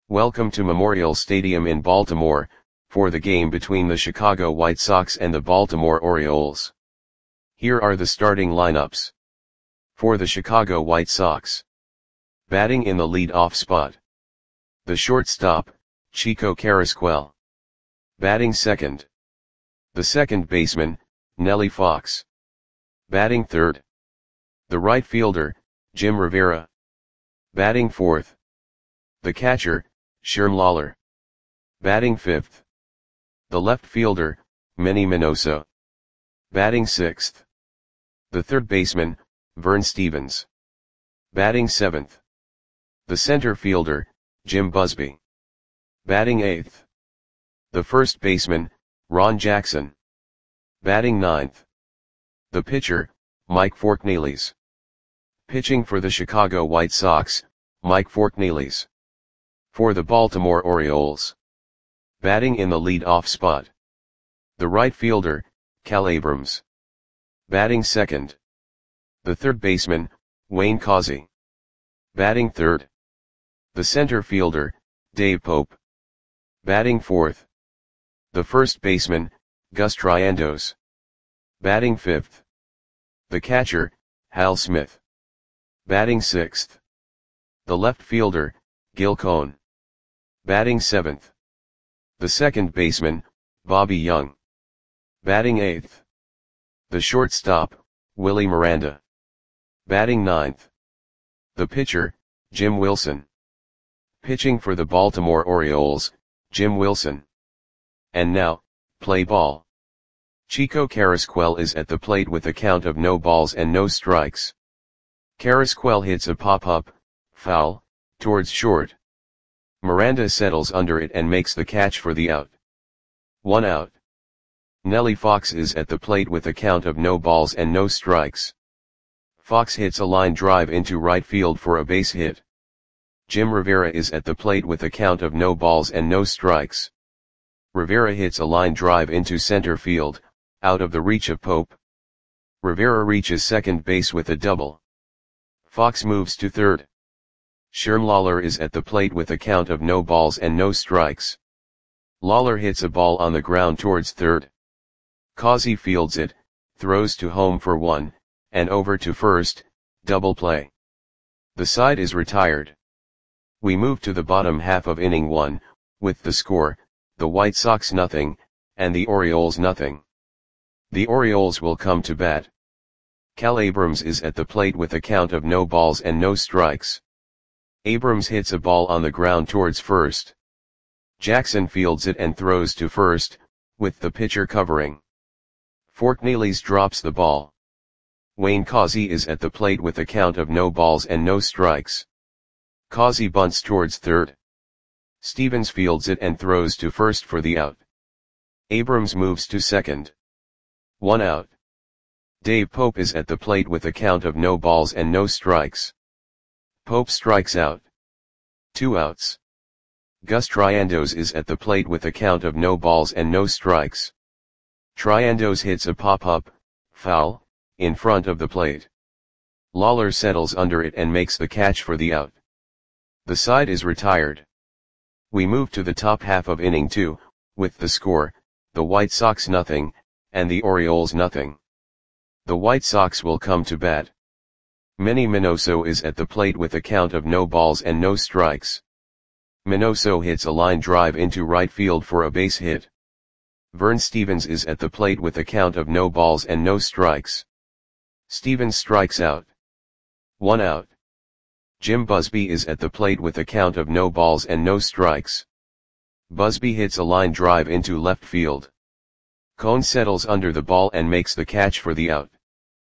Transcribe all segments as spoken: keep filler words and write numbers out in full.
Welcome to Memorial Stadium in Baltimore, for the game between the Chicago White Sox and the Baltimore Orioles. Here are the starting lineups. For the Chicago White Sox. Batting in the lead-off spot. The shortstop, Chico Carrasquel. Batting second. The second baseman, Nellie Fox. Batting third. The right fielder, Jim Rivera. Batting fourth. The catcher, Sherm Lawler. Batting fifth. The left fielder, Manny Minoso. Batting sixth. The third baseman, Vern Stephens. Batting seventh. The center fielder, Jim Busby. Batting eighth. The first baseman, Ron Jackson. Batting ninth. The pitcher, Mike Forknelis. Pitching for the Chicago White Sox, Mike Forknelis. For the Baltimore Orioles. Batting in the lead-off spot. The right fielder, Cal Abrams. Batting second. The third baseman, Wayne Causey. Batting third. The center fielder, Dave Pope. Batting fourth. The first baseman, Gus Triandos. Batting fifth. The catcher, Hal Smith. Batting sixth. The left fielder, Gil Cohn. Batting seventh. The second baseman, Bobby Young. Batting eighth. The shortstop, Willie Miranda. Batting ninth. The pitcher, Jim Wilson. Pitching for the Baltimore Orioles, Jim Wilson. And now, play ball. Chico Carrasquel is at the plate with a count of no balls and no strikes. Carrasquel hits a pop-up, foul, towards short. Miranda settles under it and makes the catch for the out. One out. Nellie Fox is at the plate with a count of no balls and no strikes. Fox hits a line drive into right field for a base hit. Jim Rivera is at the plate with a count of no balls and no strikes. Rivera hits a line drive into center field, out of the reach of Pope. Rivera reaches second base with a double. Fox moves to third. Sherm Lawler is at the plate with a count of no balls and no strikes. Lawler hits a ball on the ground towards third. Causey fields it, throws to home for one, and over to first, double play. The side is retired. We move to the bottom half of inning one, with the score, the White Sox nothing, and the Orioles nothing. The Orioles will come to bat. Cal Abrams is at the plate with a count of no balls and no strikes. Abrams hits a ball on the ground towards first. Jackson fields it and throws to first, with the pitcher covering. Forknelis drops the ball. Wayne Causey is at the plate with a count of no balls and no strikes. Causey bunts towards third. Stephens fields it and throws to first for the out. Abrams moves to second. One out. Dave Pope is at the plate with a count of no balls and no strikes. Pope strikes out. Two outs. Gus Triandos is at the plate with a count of no balls and no strikes. Triandos hits a pop-up, foul, in front of the plate. Lawler settles under it and makes the catch for the out. The side is retired. We move to the top half of inning two, with the score, the White Sox nothing, and the Orioles nothing. The White Sox will come to bat. Manny Minoso is at the plate with a count of no balls and no strikes. Minoso hits a line drive into right field for a base hit. Vern Stephens is at the plate with a count of no balls and no strikes. Stephens strikes out. One out. Jim Busby is at the plate with a count of no balls and no strikes. Busby hits a line drive into left field. Cohn settles under the ball and makes the catch for the out.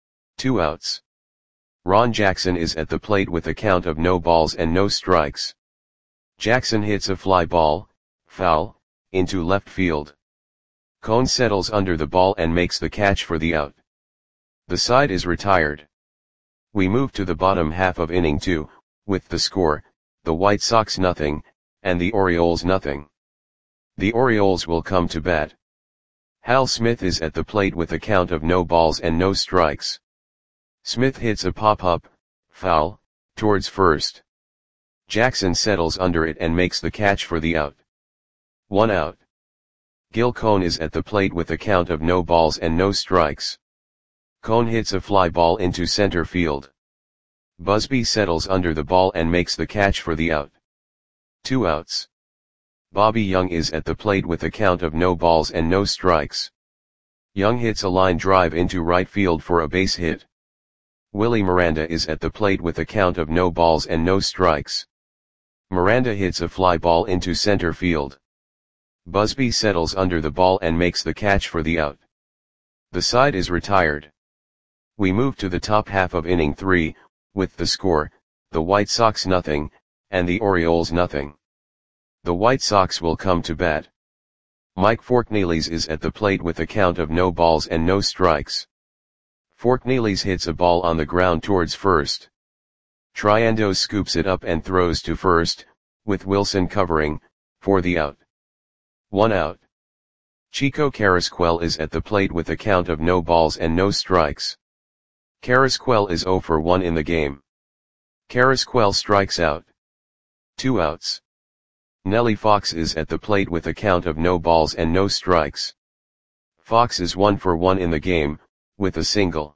Two outs. Ron Jackson is at the plate with a count of no balls and no strikes. Jackson hits a fly ball, foul, into left field. Cohn settles under the ball and makes the catch for the out. The side is retired. We move to the bottom half of inning two, with the score, the White Sox nothing, and the Orioles nothing. The Orioles will come to bat. Hal Smith is at the plate with a count of no balls and no strikes. Smith hits a pop-up, foul, towards first. Jackson settles under it and makes the catch for the out. One out. Gil Cone is at the plate with a count of no balls and no strikes. Cone hits a fly ball into center field. Busby settles under the ball and makes the catch for the out. Two outs. Bobby Young is at the plate with a count of no balls and no strikes. Young hits a line drive into right field for a base hit. Willie Miranda is at the plate with a count of no balls and no strikes. Miranda hits a fly ball into center field. Busby settles under the ball and makes the catch for the out. The side is retired. We move to the top half of inning three, with the score, the White Sox nothing, and the Orioles nothing. The White Sox will come to bat. Mike Forkneelys is at the plate with a count of no balls and no strikes. Forkneelys hits a ball on the ground towards first. Triandos scoops it up and throws to first, with Wilson covering, for the out. One out. Chico Carrasquel is at the plate with a count of no balls and no strikes. Carrasquel is zero for one in the game. Carrasquel strikes out. Two outs. Nellie Fox is at the plate with a count of no balls and no strikes. Fox is one for one in the game, with a single.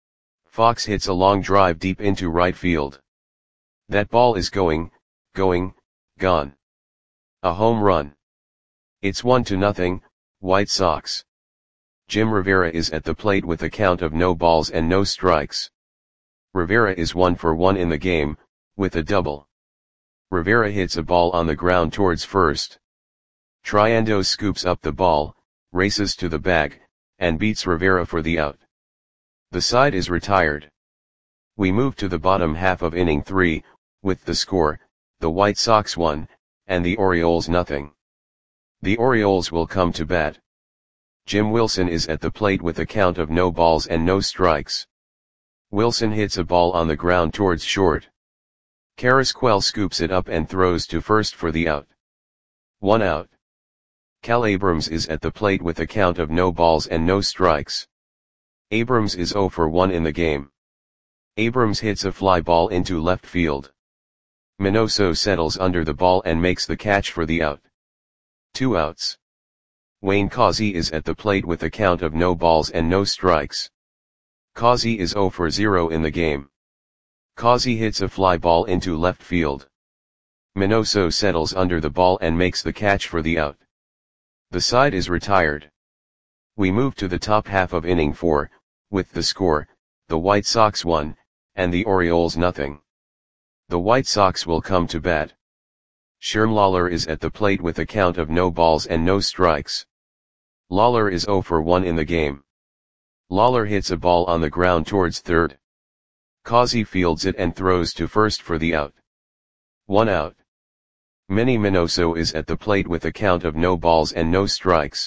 Fox hits a long drive deep into right field. That ball is going, going, gone. A home run. It's one to nothing, White Sox. Jim Rivera is at the plate with a count of no balls and no strikes. Rivera is one for one in the game, with a double. Rivera hits a ball on the ground towards first. Triandos scoops up the ball, races to the bag, and beats Rivera for the out. The side is retired. We move to the bottom half of inning three, with the score, the White Sox one, and the Orioles nothing. The Orioles will come to bat. Jim Wilson is at the plate with a count of no balls and no strikes. Wilson hits a ball on the ground towards short. Carrasquel scoops it up and throws to first for the out. One out. Cal Abrams is at the plate with a count of no balls and no strikes. Abrams is zero for one in the game. Abrams hits a fly ball into left field. Minoso settles under the ball and makes the catch for the out. Two outs. Wayne Causey is at the plate with a count of no balls and no strikes. Causey is zero for zero in the game. Causey hits a fly ball into left field. Minoso settles under the ball and makes the catch for the out. The side is retired. We move to the top half of inning four, with the score, the White Sox one, and the Orioles nothing. The White Sox will come to bat. Sherm Lawler is at the plate with a count of no balls and no strikes. Lawler is zero for one in the game. Lawler hits a ball on the ground towards third. Causey fields it and throws to first for the out. One out. Manny Minoso is at the plate with a count of no balls and no strikes.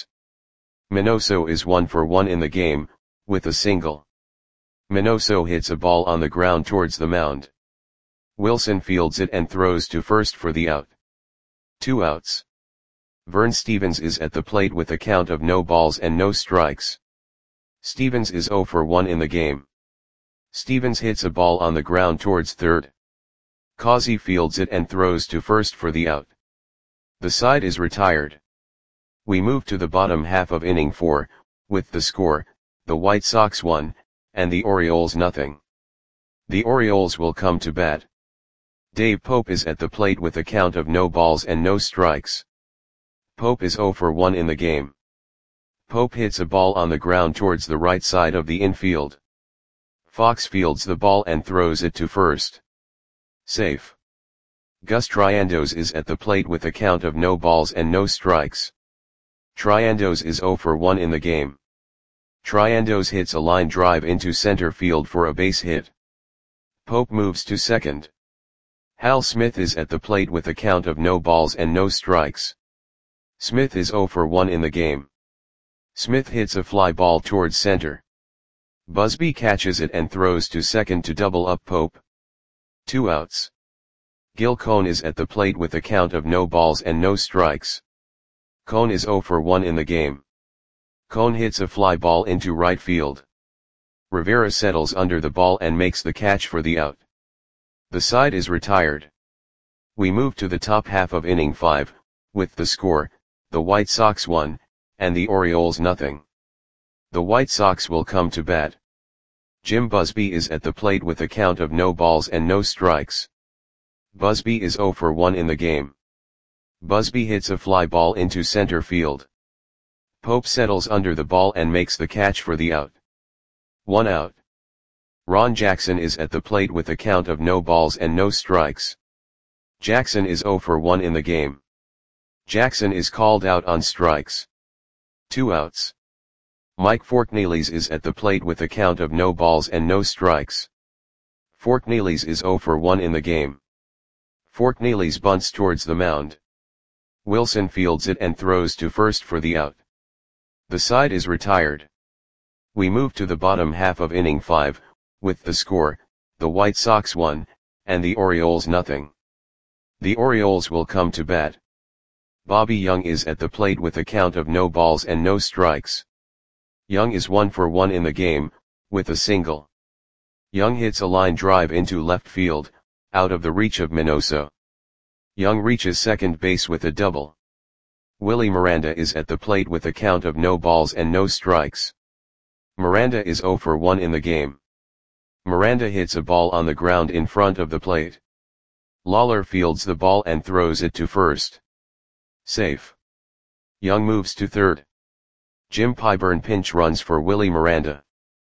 Minoso is one for one in the game, with a single. Minoso hits a ball on the ground towards the mound. Wilson fields it and throws to first for the out. Two outs. Vern Stevens is at the plate with a count of no balls and no strikes. Stevens is zero for one in the game. Stevens hits a ball on the ground towards third. Causey fields it and throws to first for the out. The side is retired. We move to the bottom half of inning four, with the score, the White Sox one, and the Orioles nothing. The Orioles will come to bat. Dave Pope is at the plate with a count of no balls and no strikes. Pope is zero for one in the game. Pope hits a ball on the ground towards the right side of the infield. Fox fields the ball and throws it to first. Safe. Gus Triandos is at the plate with a count of no balls and no strikes. Triandos is zero for one in the game. Triandos hits a line drive into center field for a base hit. Pope moves to second. Hal Smith is at the plate with a count of no balls and no strikes. Smith is zero for one in the game. Smith hits a fly ball towards center. Busby catches it and throws to second to double up Pope. Two outs. Gil Cone is at the plate with a count of no balls and no strikes. Cone is zero for one in the game. Cone hits a fly ball into right field. Rivera settles under the ball and makes the catch for the out. The side is retired. We move to the top half of inning five, with the score, the White Sox one, and the Orioles nothing. The White Sox will come to bat. Jim Busby is at the plate with a count of no balls and no strikes. Busby is oh for one in the game. Busby hits a fly ball into center field. Pope settles under the ball and makes the catch for the out. One out. Ron Jackson is at the plate with a count of no balls and no strikes. Jackson is oh for one in the game. Jackson is called out on strikes. Two outs. Mike Forkneelys is at the plate with a count of no balls and no strikes. Forkneelys is oh for one in the game. Forkneelys bunts towards the mound. Wilson fields it and throws to first for the out. The side is retired. We move to the bottom half of inning five, with the score, the White Sox one, and the Orioles nothing. The Orioles will come to bat. Bobby Young is at the plate with a count of no balls and no strikes. Young is one for one in the game, with a single. Young hits a line drive into left field, out of the reach of Minoso. Young reaches second base with a double. Willie Miranda is at the plate with a count of no balls and no strikes. Miranda is oh for one in the game. Miranda hits a ball on the ground in front of the plate. Lawler fields the ball and throws it to first. Safe. Young moves to third. Jim Pyburn pinch runs for Willie Miranda.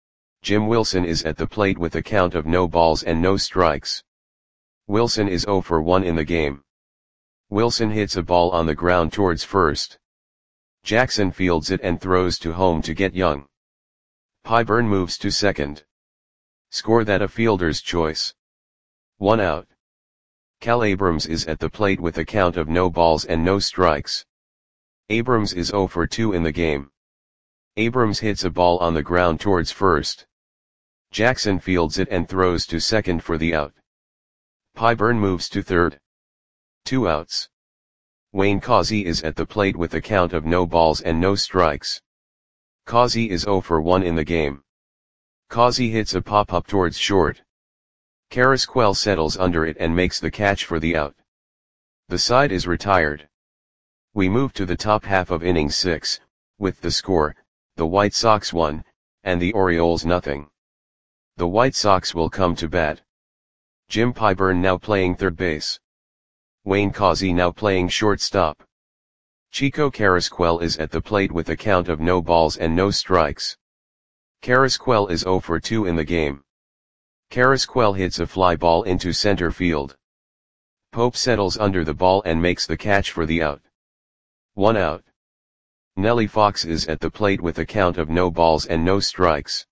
Jim Wilson is at the plate with a count of no balls and no strikes. Wilson is oh for one in the game. Wilson hits a ball on the ground towards first. Jackson fields it and throws to home to get Young. Pyburn moves to second. Score that a fielder's choice. One out. Cal Abrams is at the plate with a count of no balls and no strikes. Abrams is oh for two in the game. Abrams hits a ball on the ground towards first. Jackson fields it and throws to second for the out. Pyburn moves to third. Two outs. Wayne Causey is at the plate with a count of no balls and no strikes. Causey is oh for one in the game. Causey hits a pop-up towards short. Carrasquel settles under it and makes the catch for the out. The side is retired. We move to the top half of inning six, with the score, the White Sox one, and the Orioles nothing. The White Sox will come to bat. Jim Pyburn now playing third base. Wayne Causey now playing shortstop. Chico Carrasquel is at the plate with a count of no balls and no strikes. Carrasquel is oh for two in the game. Carrasquel hits a fly ball into center field. Pope settles under the ball and makes the catch for the out. One out. Nellie Fox is at the plate with a count of no balls and no strikes.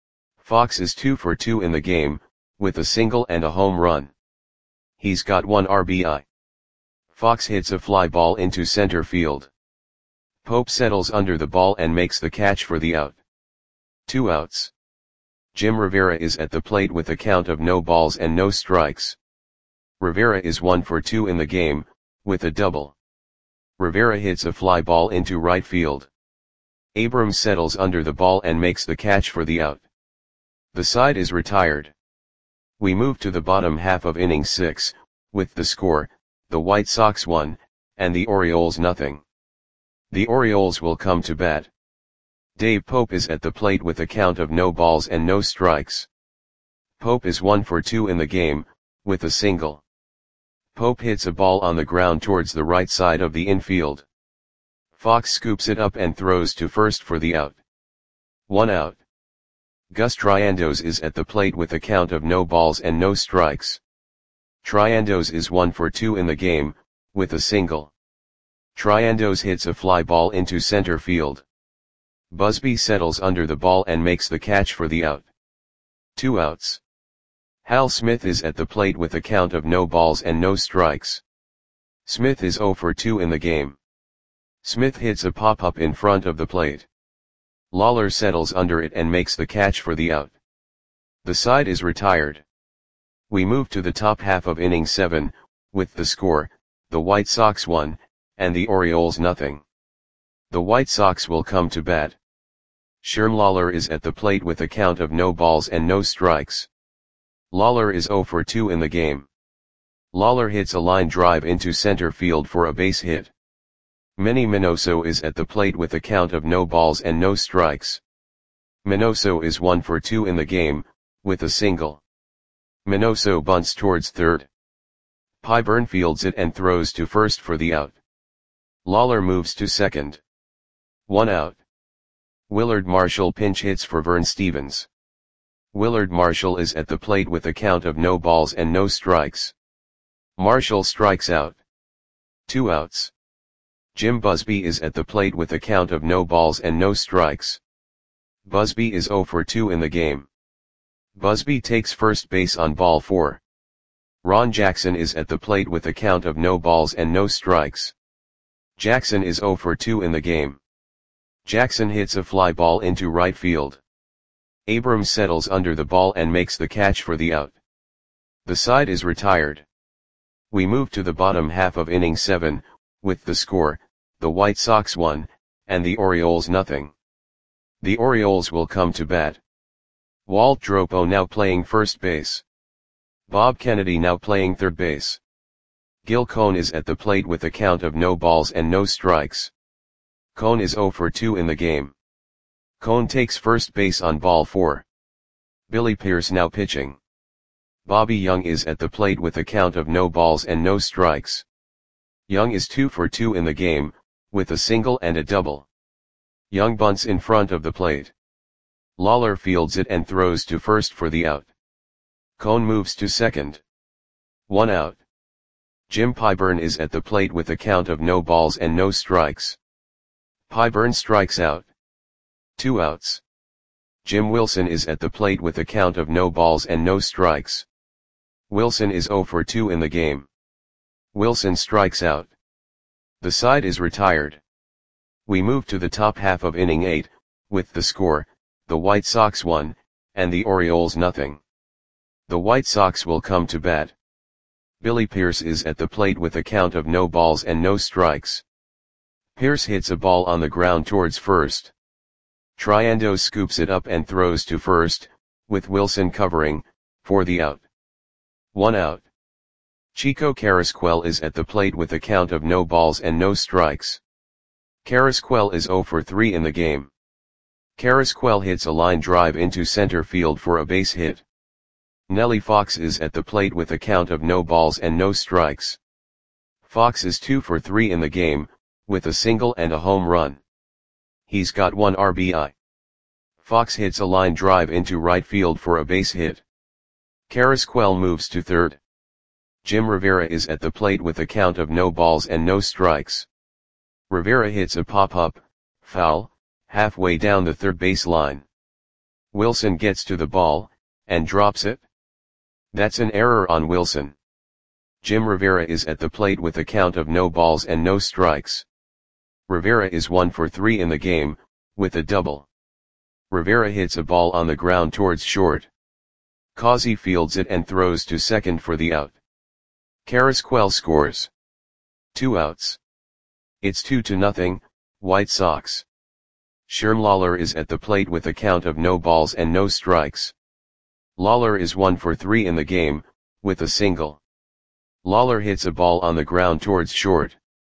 Fox is two for two in the game, with a single and a home run. He's got one R B I. Fox hits a fly ball into center field. Pope settles under the ball and makes the catch for the out. Two outs. Jim Rivera is at the plate with a count of no balls and no strikes. Rivera is one for two in the game, with a double. Rivera hits a fly ball into right field. Abrams settles under the ball and makes the catch for the out. The side is retired. We move to the bottom half of inning six, with the score, the White Sox one, and the Orioles nothing. The Orioles will come to bat. Dave Pope is at the plate with a count of no balls and no strikes. Pope is one for two in the game, with a single. Pope hits a ball on the ground towards the right side of the infield. Fox scoops it up and throws to first for the out. One out. Gus Triandos is at the plate with a count of no balls and no strikes. Triandos is one for two in the game, with a single. Triandos hits a fly ball into center field. Busby settles under the ball and makes the catch for the out. Two outs. Hal Smith is at the plate with a count of no balls and no strikes. Smith is oh for two in the game. Smith hits a pop-up in front of the plate. Lawler settles under it and makes the catch for the out. The side is retired. We move to the top half of inning seven, with the score, the White Sox one, and the Orioles nothing. The White Sox will come to bat. Sherm Lawler is at the plate with a count of no balls and no strikes. Lawler is oh for two in the game. Lawler hits a line drive into center field for a base hit. Manny Minoso is at the plate with a count of no balls and no strikes. Minoso is one for two in the game, with a single. Minoso bunts towards third. Pyburn fields it and throws to first for the out. Lawler moves to second. One out. Willard Marshall pinch hits for Vern Stephens. Willard Marshall is at the plate with a count of no balls and no strikes. Marshall strikes out. Two outs. Jim Busby is at the plate with a count of no balls and no strikes. Busby is zero for two in the game. Busby takes first base on ball four. Ron Jackson is at the plate with a count of no balls and no strikes. Jackson is zero for two in the game. Jackson hits a fly ball into right field. Abrams settles under the ball and makes the catch for the out. The side is retired. We move to the bottom half of inning seven, with the score, the White Sox one, and the Orioles nothing. The Orioles will come to bat. Walt Dropo now playing first base. Bob Kennedy now playing third base. Gil Cone is at the plate with a count of no balls and no strikes. Cone is zero for two in the game. Cone takes first base on ball four. Billy Pierce now pitching. Bobby Young is at the plate with a count of no balls and no strikes. Young is two for two in the game, with a single and a double. Young bunts in front of the plate. Lawler fields it and throws to first for the out. Cone moves to second. One out. Jim Pyburn is at the plate with a count of no balls and no strikes. Pyburn strikes out. Two outs. Jim Wilson is at the plate with a count of no balls and no strikes. Wilson is zero for two in the game. Wilson strikes out. The side is retired. We move to the top half of inning eight, with the score, the White Sox one, and the Orioles nothing. The White Sox will come to bat. Billy Pierce is at the plate with a count of no balls and no strikes. Pierce hits a ball on the ground towards first. Triando scoops it up and throws to first, with Wilson covering, for the out. One out. Chico Carrasquel is at the plate with a count of no balls and no strikes. Carrasquel is zero for three in the game. Carrasquel hits a line drive into center field for a base hit. Nellie Fox is at the plate with a count of no balls and no strikes. Fox is two for three in the game, with a single and a home run. He's got one R B I. Fox hits a line drive into right field for a base hit. Carrasquel moves to third. Jim Rivera is at the plate with a count of no balls and no strikes. Rivera hits a pop-up, foul, halfway down the third base line. Wilson gets to the ball, and drops it. That's an error on Wilson. Jim Rivera is at the plate with a count of no balls and no strikes. Rivera is one for three in the game, with a double. Rivera hits a ball on the ground towards short. Causey fields it and throws to second for the out. Carrasquel scores. Two outs. It's two to nothing, White Sox. Sherm Lawler is at the plate with a count of no balls and no strikes. Lawler is one for three in the game, with a single. Lawler hits a ball on the ground towards short.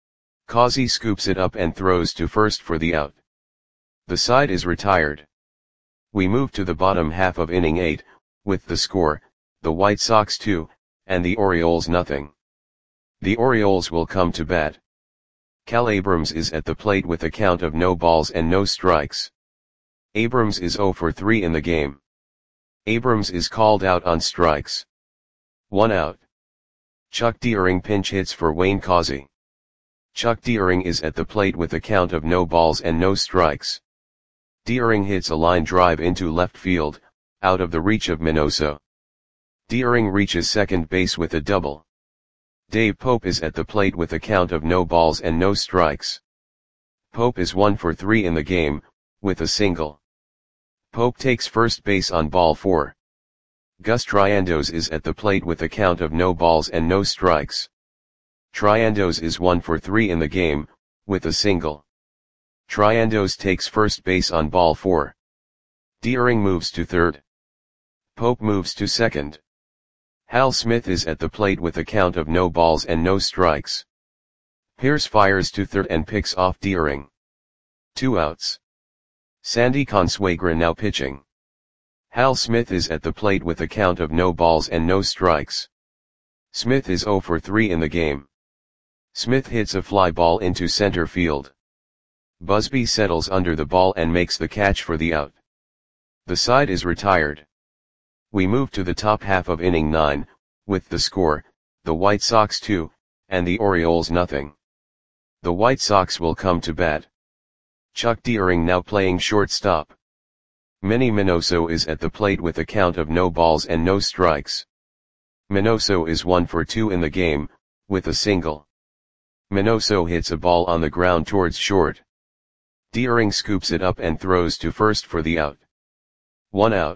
Causey scoops it up and throws to first for the out. The side is retired. We move to the bottom half of inning eight, with the score, the White Sox two, and the Orioles nothing. The Orioles will come to bat. Cal Abrams is at the plate with a count of no balls and no strikes. Abrams is zero for three in the game. Abrams is called out on strikes. One out. Chuck Deering pinch hits for Wayne Causey. Chuck Deering is at the plate with a count of no balls and no strikes. Deering hits a line drive into left field, out of the reach of Minoso. Deering reaches second base with a double. Dave Pope is at the plate with a count of no balls and no strikes. Pope is one for three in the game, with a single. Pope takes first base on ball four. Gus Triandos is at the plate with a count of no balls and no strikes. Triandos is one for three in the game, with a single. Triandos takes first base on ball four. Deering moves to third. Pope moves to second. Hal Smith is at the plate with a count of no balls and no strikes. Pierce fires to third and picks off Deering. Two outs. Sandy Consuegra now pitching. Hal Smith is at the plate with a count of no balls and no strikes. Smith is oh for three in the game. Smith hits a fly ball into center field. Busby settles under the ball and makes the catch for the out. The side is retired. We move to the top half of inning nine, with the score, the White Sox two, and the Orioles nothing. The White Sox will come to bat. Chuck Deering now playing shortstop. Manny Minoso is at the plate with a count of no balls and no strikes. Minoso is one for two in the game, with a single. Minoso hits a ball on the ground towards short. Deering scoops it up and throws to first for the out. One out.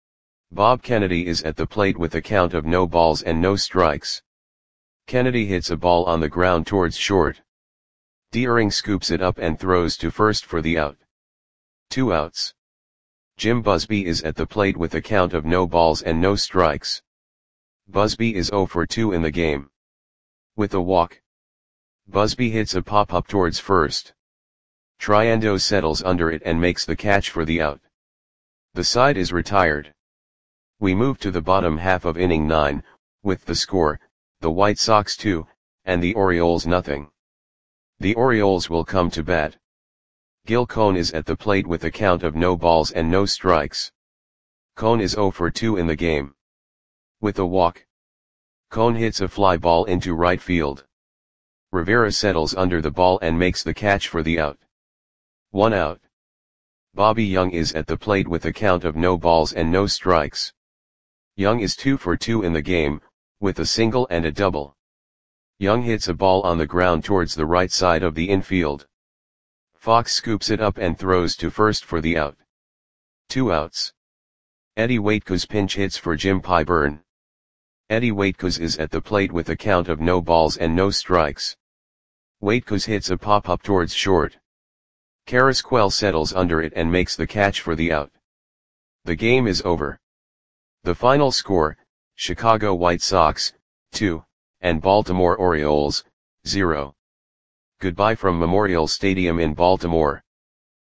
Bob Kennedy is at the plate with a count of no balls and no strikes. Kennedy hits a ball on the ground towards short. Deering scoops it up and throws to first for the out. Two outs. Jim Busby is at the plate with a count of no balls and no strikes. Busby is oh for two in the game. With a walk. Busby hits a pop-up towards first. Triando settles under it and makes the catch for the out. The side is retired. We move to the bottom half of inning nine, with the score, the White Sox two, and the Orioles nothing. The Orioles will come to bat. Gil Cone is at the plate with a count of no balls and no strikes. Cone is oh for two in the game. With a walk. Cone hits a fly ball into right field. Rivera settles under the ball and makes the catch for the out. One out. Bobby Young is at the plate with a count of no balls and no strikes. Young is two for two in the game, with a single and a double. Young hits a ball on the ground towards the right side of the infield. Fox scoops it up and throws to first for the out. Two outs. Eddie Waitkus pinch hits for Jim Pyburn. Eddie Waitkus is at the plate with a count of no balls and no strikes. Waitkus hits a pop-up towards short. Carrasquel settles under it and makes the catch for the out. The game is over. The final score, Chicago White Sox, two, and Baltimore Orioles, zero. Goodbye from Memorial Stadium in Baltimore.